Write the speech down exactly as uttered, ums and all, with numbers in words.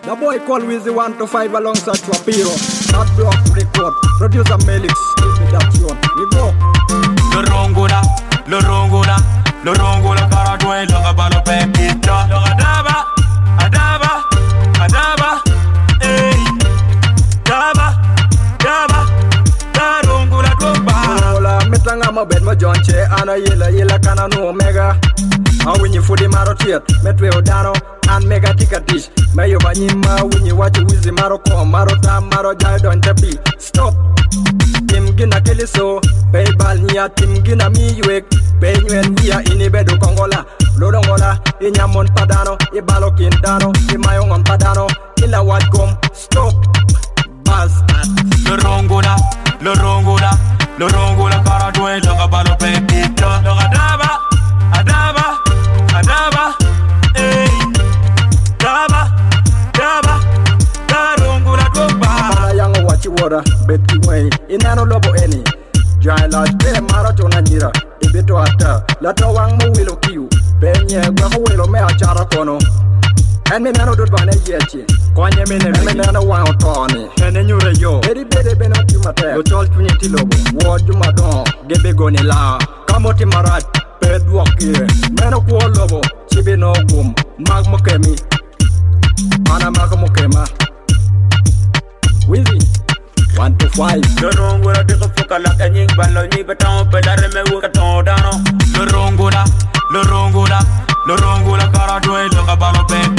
The boy called Wizzy one to five alongside Swapiro. That block record. Producer Melix. Give me that tune. We go. Lorongula, Lorongula, Lorongula, Karadway, Logabalo, Pepita, Logadaba, Adaba, Adaba, eh, Daba, Daba, Darongula, Doba. Ola, Metanga, my bed, my John Che, Anna Yella, Yella, Canano, Omega. How when you food him out of tear, Metwe Odano, and Mega Ticketish. May you buy him when you watch Wizzy Marocco, Marota, Maro Jado, and Tepi. Stop. Tim Gina Keliso, Pay Balnia, Tim Gina Miwek, Pay Nguyen Via Inibedo Congola, Lodongola, Inyamon Padano, Ibalo Quintano, Imayon Padano, Ila Watcom. Stop. Bastard. Lorongula, Lorongula, Lorongula, Karadway, Logabalo, Pepita, Logadaba, Adaba, Adaba, eh, Daba, Daba, Darongula, Doba. Young watch water, Betty Way, Inano Lobo any. Giant large pay marathon and Nira, Ibito Ata, Latawang Willow Q, Penny, Guahuelo Mea Characono. And me nano do bane yechi. Kwanye mene me nano wa otoni. Ene nyure yo. Eri bede beno timate. Lo chol tunye tilobo. Wo juma don. Gebe goni la. Kamoti marat. Ped wakire. Meno kuo lobo. Chibi no gum. Mag mokemi. Ana mag mokema. Wizzy. One to five. Lorongula diko fuka la kanying balo ni beton pedare me wuka ton dano. Lorongula, Lorongula, Lorongula Karadway, Logabalo, Pepita.